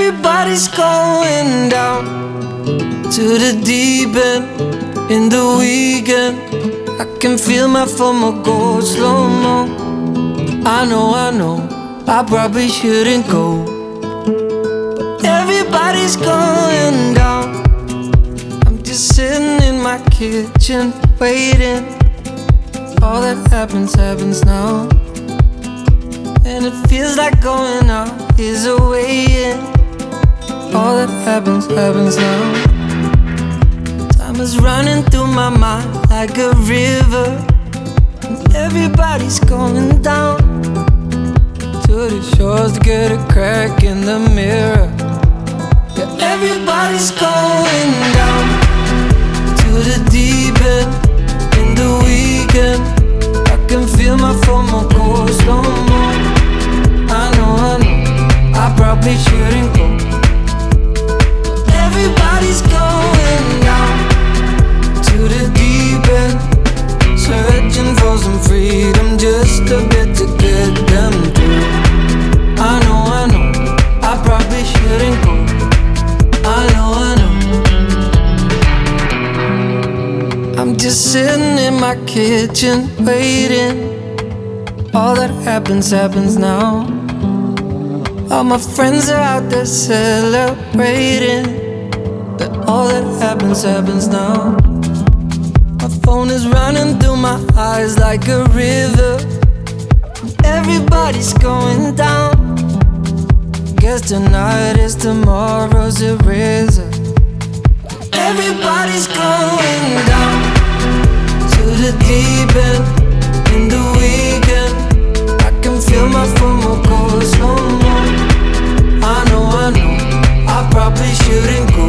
Everybody's going down to the deep end in the weekend. I can feel my former go slow-mo. I know, I probably shouldn't go. Everybody's going down. I'm just sitting in my kitchen waiting. All that happens now, and it feels like going out is a way in. All that happens now. Time is running through my mind like a river, and everybody's going down to the shores to get a crack in the mirror. Yeah, everybody's going down to the deep end in the weekend. I can feel my FOMO go slow-mo. I know, I probably shouldn't go. Everybody's going down to the deep end, searching for some freedom, just a bit to get them through. I know, I probably shouldn't go. I know. I'm just sitting in my kitchen waiting. All that happens now. All my friends are out there celebrating, but all that happens now. My phone is running through my eyes like a river. Everybody's going down. Guess tonight is tomorrow's eraser. Everybody's going down to the deep end in the weekend. I can feel my FOMO go slow-mo. I know, I probably shouldn't go.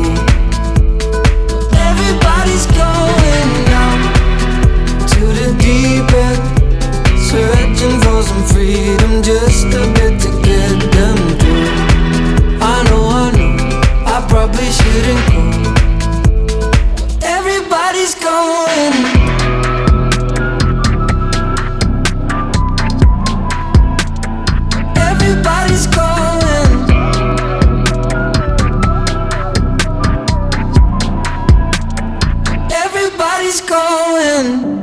Everybody's going down to the deep end, searching for some freedom, just a bit to get them through. I know, I probably shouldn't go. Everybody's going. Everybody's going. Everybody's going.